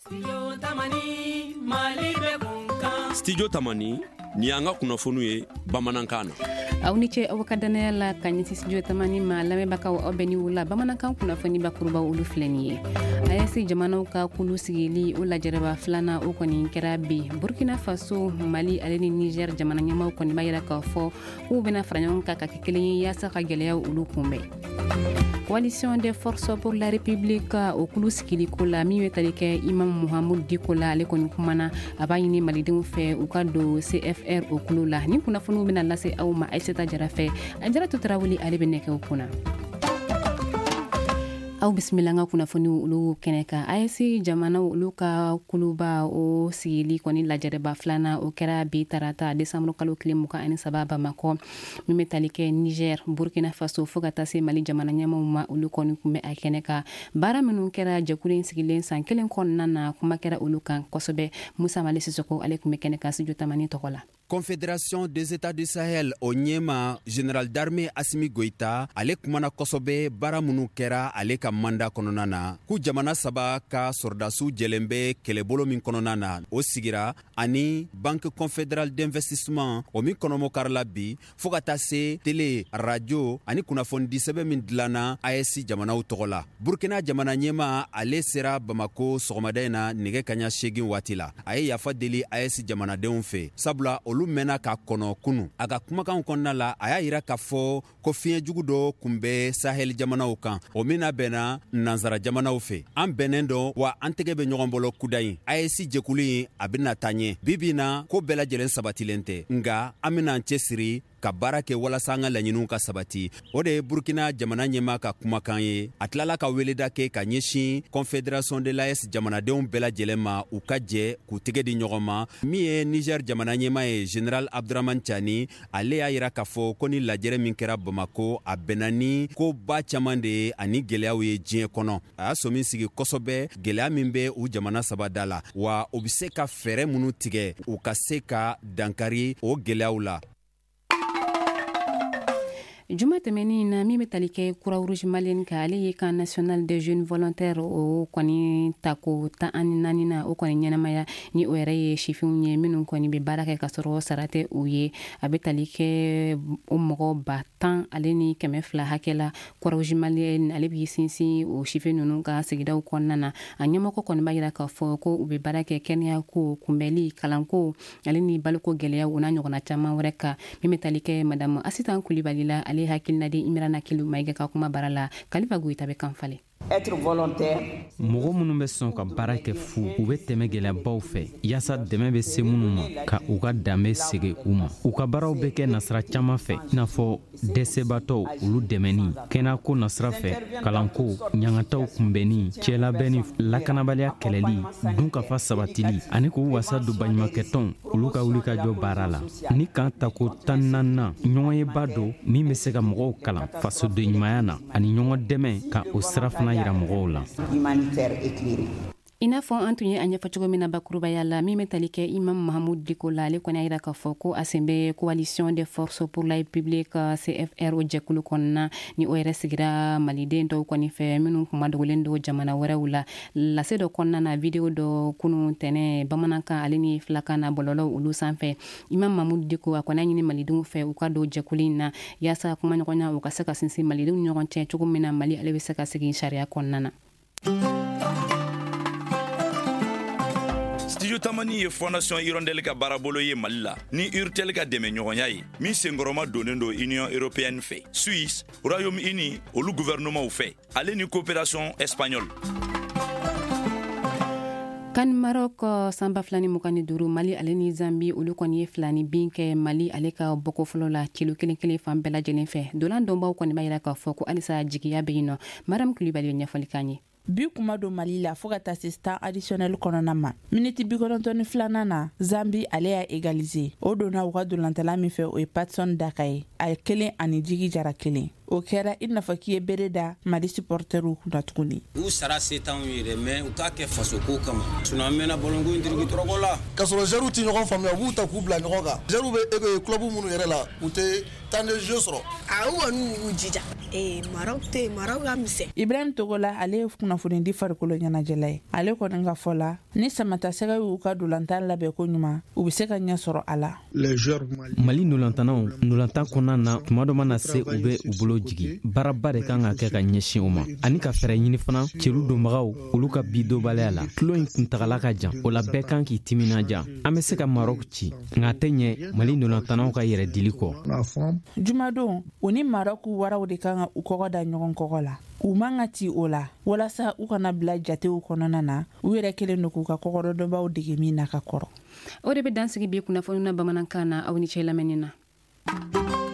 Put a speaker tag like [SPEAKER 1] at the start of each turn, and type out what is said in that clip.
[SPEAKER 1] Studio Tamani ni anga kunnafoniw ye bamanankan na.
[SPEAKER 2] Aw ni ce aw ka danaya la ka ɲɛsin Studio Tamani ma lamɛnbagaw aw bɛɛ ni wula bamanankan kunnafoni bakurubaw olu filɛ nin ye. AES jamanaw ka kulu sigili o lajɛrɛba filanan o kɔni kɛra bi Burkina Faso, Mali ale ni Niger jamana ɲɛmaw kɔni b'a yira k'a fɔ k'u bɛna fara ɲɔgɔn kan ka kɛ kelen ye yaasa ka gɛlɛyaw olu kunbɛn. Coalition des forces pour la République o kulu sigili ko la min ye tali kɛ Imam Mohamud Diko la ale kɔni kumana a b'a ɲini malidenw fɛ u ka don CFR o kulu la ni kunnafoniw bɛna lase aw ma Aïssata Jara fɛ Ajaratu Tarawele ale bɛ nɛgɛw kunna. Aw bisimila nga kunnafoni olu kɛnɛ kan AES jamana olu ka kuluba o sigili kɔni lajɛrɛba filanan o kɛra bi tarata décembre kalo tile 23 Bamako min bɛ tali kɛ Niger, Burkina Faso fo ka taa se Mali jamana ɲɛmaw ma olu kɔni kun bɛ a kɛnɛ kan baara minnu kɛra jɛkulu sigilen san kelen kɔnɔna na kuma kɛra olu kan kosɛbɛ. Musa Male Sisoko ale kun bɛ kɛnɛ kan Studio Tamani tɔgɔ la.
[SPEAKER 3] Confédération des États du Sahel o ɲɛma général d'armée Assimi Goïta ale kumana kosɛbɛ baara minnu kɛra ale ka manda kɔnɔna na ku jamana saba ka sɔrɔdasiw jɛlen bɛ kɛlɛbolo min kɔnɔna na o sigira ani Banque Confédérale d'Investissement o min kɔnɔmɔ karila bi fo ka taa se télé radio ani kunnafoni sɛbɛn min dilanna AES jamanaw tɔgɔ la. Burkina jamana ɲɛma ale sera Bamako sɔgɔmada in na nɛgɛ kaɲa 8 waati la a ye yafa deli AES jamanadenw fɛ sabula olu mɛnna ka kɔnɔ kunu a ka kumakan kɔnɔna la a y'a yira k'a fɔ ko fiɲɛ jugu dɔ kun bɛ Sahel jamanaw kan o min na bɛnna nansara jamanaw fɛ an bɛnnen dɔ wa an tɛgɛ bɛ ɲɔgɔn bolo kuda in AES jɛkulu in a bɛna taa ɲɛ bibi na ko bɛɛ lajɛlen sabatilen tɛ nga an bɛna an cɛsiri ka baara kɛ walasa an ka laɲiniw ka sabati o de ye Burkina jamana ɲɛma ka kumakan ye a tilala ka weleda kɛ ka ɲɛsin Confédération de l'AES jamanadenw bɛɛ lajɛlen ma u ka jɛ k'u tɛgɛ di ɲɔgɔn ma min ye Niger jamana ɲɛma ye Général Abdurahmane Tiani ale y'a yira k'a fɔ ko ni lajɛrɛ min kɛra Bamako a bɛnna ni ko ba caman de ye ani gɛlɛyaw ye diɲɛ kɔnɔ a y'a sɔn min sigi kosɛbɛ gɛlɛya min bɛ u jamana saba da la wa u bɛ se ka fɛɛrɛ minnu tigɛ u ka se ka dankari o gɛlɛyaw la.
[SPEAKER 2] Juma tɛmɛnin na min bɛ tali kɛ Croix Rouge Malienne ka ale ye camp national des jeunes volontaires o kɔni tako 14 na o kɔni ɲɛnamaya ni o yɛrɛ ye sifinw ye minnu kɔni bɛ baara kɛ ka sɔrɔ sara tɛ u ye a bɛ tali kɛ o mɔgɔ 10 ale ni 200 hakɛ la. Croix Rouge Malienne ale b'i sinsin o sifin ninnu ka sigidaw kɔnɔna na a ɲɛmɔgɔ kɔni b'a yira k'a fɔ ko u bɛ baara kɛ kɛnɛya ko kunbɛli kalanko ale ni baloko gɛlɛya u n'a ɲɔgɔnna caman wɛrɛ kan min bɛ tali kɛ madame Asitan Kulibali la ale hakilina di Imrana Kilu Maïga ka kuma bara la Kalifa Goïta bɛ kan fale.
[SPEAKER 4] Être volontaire.
[SPEAKER 5] Mɔgɔ minnu bɛ sɔn ka baara kɛ fu u bɛ tɛmɛ gɛlɛyabaw fɛ yaasa dɛmɛ bɛ se minnu ma ka u ka danbe sege u ma u ka baaraw bɛ kɛ nasira caman fɛ i n'a fɔ dɛsɛbatɔw olu dɛmɛni kɛnɛyako nasira fɛ kalanko ɲangataw kunbɛnni cɛlabɛnni lakanabaliya kɛlɛli dunkafa sabatili ani k'u wasa don baɲumankɛtɔnw olu ka wuli ka jɔ baara la ni kan tako 14 ɲɔgɔnyeba don min bɛ se ka mɔgɔw kalan fasodenɲumanya na ani ɲɔgɔn dɛmɛ ka o sira fana yira mɔgɔw la.
[SPEAKER 2] I n'a fɔ an tun ye a ɲɛfɔ cogo min na bakurubaya la min bɛ tali kɛ Imam Mohamud Diko la ale kɔni a yira k'a fɔ ko a sen bɛ coalition des forces pour la République CFR o jɛkulu kɔnɔna ni o yɛrɛ sigira maliden dɔw kɔni fɛ minnu kuma dogolen don jamana wɛrɛw la lase dɔ kɔnɔna na video dɔ kunun tɛnɛ bamanankan ale ni filakan na bɔlɔlɔw olu sanfɛ Imam Mohamud Diko a kɔni a ɲini malidenw fɛ u ka don jɛkulu in na yaasa kuma ɲɔgɔnya u ka se ka sinsin malidenw ɲɔgɔn cɛ cogo min na Mali ale bɛ se ka segin sariya kɔnɔna na.
[SPEAKER 6] Studio Tamani ye Fondation Hirondelle ka baarabolo ye Mali la ni Urtel ka dɛmɛ ɲɔgɔnya ye min senkɔrɔma donnen don Union Européenne fɛ Suisse, Royaume-Uni olu gouvernement fɛ ale ni coopération espagnole.
[SPEAKER 2] Kan Maroc sanba 2025 Mali ale ni Zambie olu kɔni ye filani bin kɛ Mali ale ka bɔko fɔlɔ la kilo kelen fan bɛɛ lajɛlen fɛ dolan dɔnbaw kɔni b'a yira k'a fɔ ko alisa jigiya bɛ yen nɔ Maram Kulibali ye ɲɛfɔli k'an ye.
[SPEAKER 7] Bi kuma do Mali la fo ka taa se temps additionnel kɔnɔna ma miniti 92 na Zambie ale y'a égaliser o donna u ka dolantala min fɛ o ye Patson Daka ye a ye 1 ani Jigi Jara 1 o kɛra i nafa k'i ye bere da Mali supporteru kunna tuguni
[SPEAKER 8] u sara se t'anw ye dɛ mais u k'a kɛ faso ko kama sinon an mɛna bɔlɔnko in dirigi tɔrɔkɔ la
[SPEAKER 9] ka sɔrɔ joueurs ti ɲɔgɔn faamuya u b'u ta k'u bila ɲɔgɔn kan joueurs bɛ club minnu yɛrɛ la u tɛ temps de jeu sɔrɔ
[SPEAKER 10] u kɔni y'u jija
[SPEAKER 7] Ibrahim Togola ale ye kunnafoni di farikolo ɲɛnajɛla ye. Ale kɔni ka fɔ la ni samata sɛgɛ y'u ka dolantan labɛn ko ɲuman u bɛ se ka ɲɛ sɔrɔ a la.
[SPEAKER 5] Mali nolantanaw nolantan kɔnɔna na tuma dɔ mana se u bɛ u bolo jigi baaraba de kan ka kɛ ka ɲɛsin u ma ani ka fɛɛrɛ ɲini fana celu donbagaw olu ka bi dobaliya la tulo in kuntagala ka jan o la bɛɛ kan k'i timinaja an bɛ se ka Maroc ci nka tɛ ɲɛ Mali nolantanaw ka yɛrɛ dili kɔ.
[SPEAKER 7] Jumadon u ni Maroc waraw de kan ka u kɔgɔ da ɲɔgɔn kɔgɔ la u man ka ti o la walasa u kana bila jatew kɔnɔna na u yɛrɛ kelen do k'u ka kɔgɔdɔnbaw dege min na ka kɔrɔ.
[SPEAKER 2] O de bɛ dansigi bi kunnafoni na bamanankan na aw ni cɛ lamɛnni na.